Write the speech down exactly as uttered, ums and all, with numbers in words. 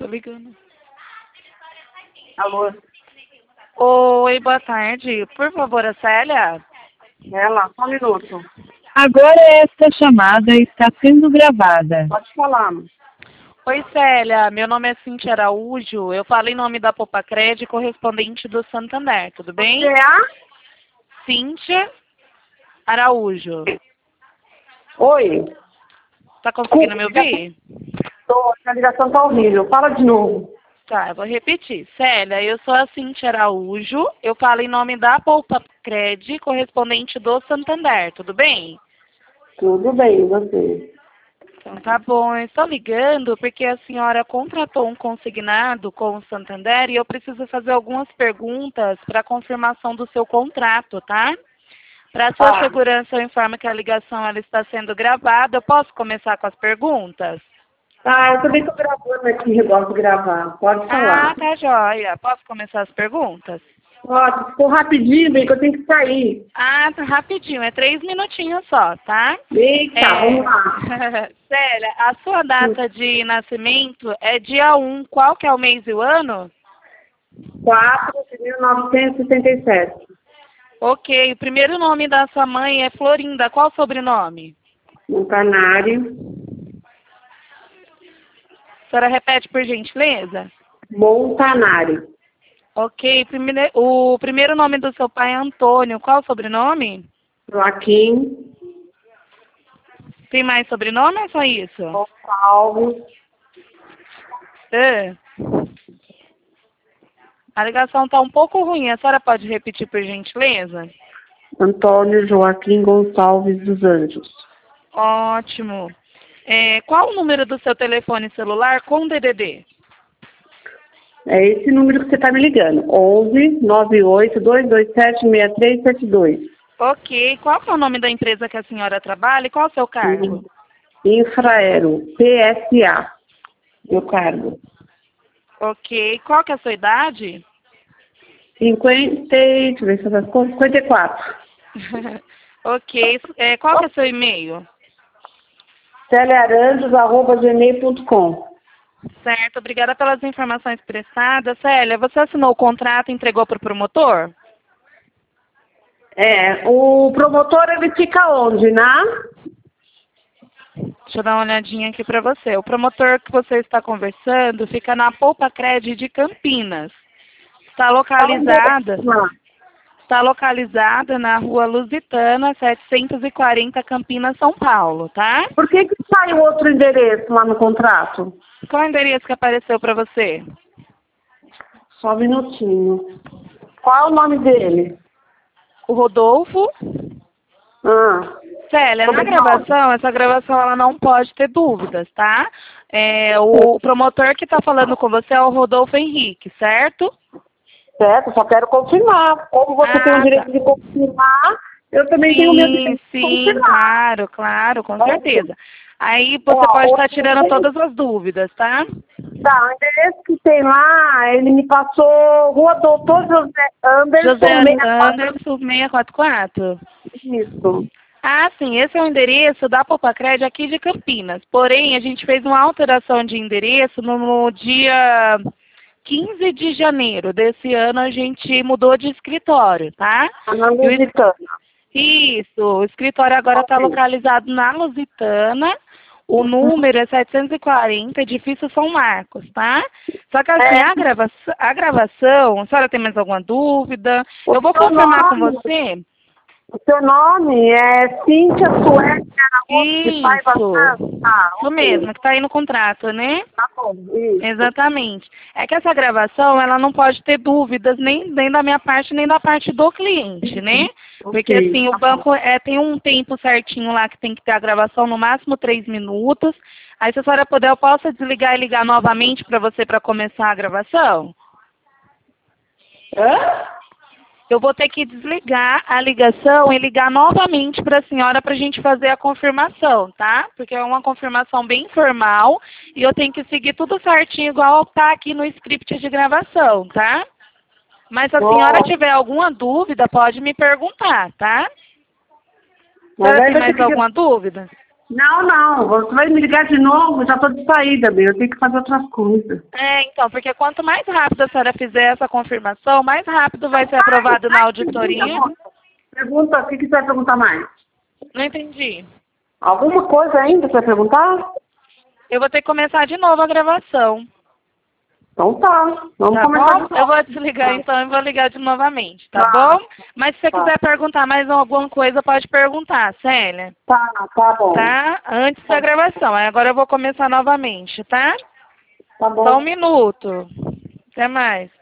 Tô ligando. Alô? Oi, boa tarde. Por favor, a Célia? Ela, só um minuto. Agora esta chamada está sendo gravada. Pode falar. Oi, Célia. Meu nome é Cíntia Araújo. Eu falo em nome da Popacred, correspondente do Santander. Tudo bem? Você é a? Cíntia Araújo. Oi. Tá conseguindo me ouvir? Tô, a ligação tá horrível. Fala de novo. Tá, eu vou repetir. Célia, eu sou a Cíntia Araújo. Eu falo em nome da Popacred, correspondente do Santander. Tudo bem? Tudo bem, e você? Então tá bom, eu estou ligando porque a senhora contratou um consignado com o Santander e eu preciso fazer algumas perguntas para confirmação do seu contrato, tá? Para sua Ah. segurança, eu informo que a ligação ela está sendo gravada. Eu posso começar com as perguntas? Ah, eu também tô gravando aqui, eu gosto de gravar. Pode Ah, falar. tá joia. Posso começar as perguntas? Pode, ficou rapidinho, bem, que eu tenho que sair. Ah, tá rapidinho, é três minutinhos só, tá? Eita, É... vamos lá. Célia, a sua data de nascimento é dia um, qual que é o mês e o ano? quatro de mil novecentos e sessenta e sete. Ok, o primeiro nome da sua mãe é Florinda, qual o sobrenome? Montanário. A senhora repete por gentileza? Montanário. Ok, primeiro, o primeiro nome do seu pai é Antônio, qual o sobrenome? Joaquim. Tem mais sobrenome ou é só isso? Gonçalves. É. A ligação está um pouco ruim, a senhora pode repetir por gentileza? Antônio Joaquim Gonçalves dos Anjos. Ótimo. É, qual o número do seu telefone celular com D D D? É esse número que você está me ligando. onze, nove oito, dois dois sete, seis três sete dois. Ok. Qual que é o nome da empresa que a senhora trabalha e qual é o seu cargo? Infraero, P S A. Meu cargo. Ok. Qual que é a sua idade? cinquenta, deixa eu ver se eu faço conta, cinquenta e quatro. Ok. É, qual que é o seu e-mail? celiaranjos arroba gmail ponto com. Certo. Obrigada pelas informações prestadas. Célia, você assinou o contrato e entregou para o promotor? É, o promotor ele fica onde, né? Deixa eu dar uma olhadinha aqui para você. O promotor que você está conversando fica na Popacred de Campinas. Está localizada, está localizada na Rua Lusitana, setecentos e quarenta, Campinas, São Paulo, tá? Por que que sai outro endereço lá no contrato? Qual é o endereço que apareceu para você? Só um minutinho. Qual é o nome dele? O Rodolfo. Ah. Célia, na gravação, essa gravação ela não pode ter dúvidas, tá? É, o promotor que está falando com você é o Rodolfo Henrique, certo? Certo, só quero confirmar. Como você Ah, tem o direito tá. de confirmar, eu também Sim, tenho o meu direito de sim, confirmar. claro, claro, com certeza. Aí você Ó, pode estar outro tirando endereço. todas as dúvidas, tá? Tá, o endereço que tem lá, ele me passou Rua Doutor José Anderson. José sessenta e quatro. Anderson, seiscentos e quarenta e quatro. Isso. Ah, sim, esse é o endereço da Popacred aqui de Campinas. Porém, a gente fez uma alteração de endereço no, no dia quinze de janeiro desse ano, a gente mudou de escritório, tá? Na E o es- Lusitana. Isso, o escritório agora está Ok. localizado na Lusitana. O número é setecentos e quarenta, edifício São Marcos, tá? Só que assim, É. a gravação, a gravação, a senhora tem mais alguma dúvida? O Eu vou seu confirmar com nome? você. O seu nome é Cíntia Suécia Araújo de Paiva Santos? Isso, Ah, isso ok. mesmo, que está aí no contrato, né? Tá bom, isso. Exatamente. É que essa gravação, ela não pode ter dúvidas nem, nem da minha parte, nem da parte do cliente, né? Porque Ok, assim, tá o banco é, tem um tempo certinho lá que tem que ter a gravação, no máximo três minutos. Aí se a senhora puder, eu posso desligar e ligar novamente para você para começar a gravação? Hã? Eu vou ter que desligar a ligação e ligar novamente para a senhora para a gente fazer a confirmação, tá? Porque é uma confirmação bem formal e eu tenho que seguir tudo certinho, igual tá aqui no script de gravação, tá? Mas se a senhora Bom, tiver alguma dúvida, pode me perguntar, tá? A mas senhora aí tem vai ter mais que... alguma dúvida? Não, não, você vai me ligar de novo, já tô de saída, bem, eu tenho que fazer outras coisas. É, então, porque quanto mais rápido a senhora fizer essa confirmação, mais rápido vai ser aprovado na auditoria. Pergunta, o que, que você vai perguntar mais? Não entendi. Alguma coisa ainda você vai perguntar? Eu vou ter que começar de novo a gravação. Então tá, vamos Tá começar bom? de Eu novo. vou desligar Tá. então e vou ligar de novamente, tá Tá. bom? Mas se você Tá. quiser perguntar mais alguma coisa, pode perguntar, Célia. Tá, tá bom. Tá? Antes da Tá. gravação. Aí agora eu vou começar novamente, tá? Tá bom. Só um minuto. Até mais.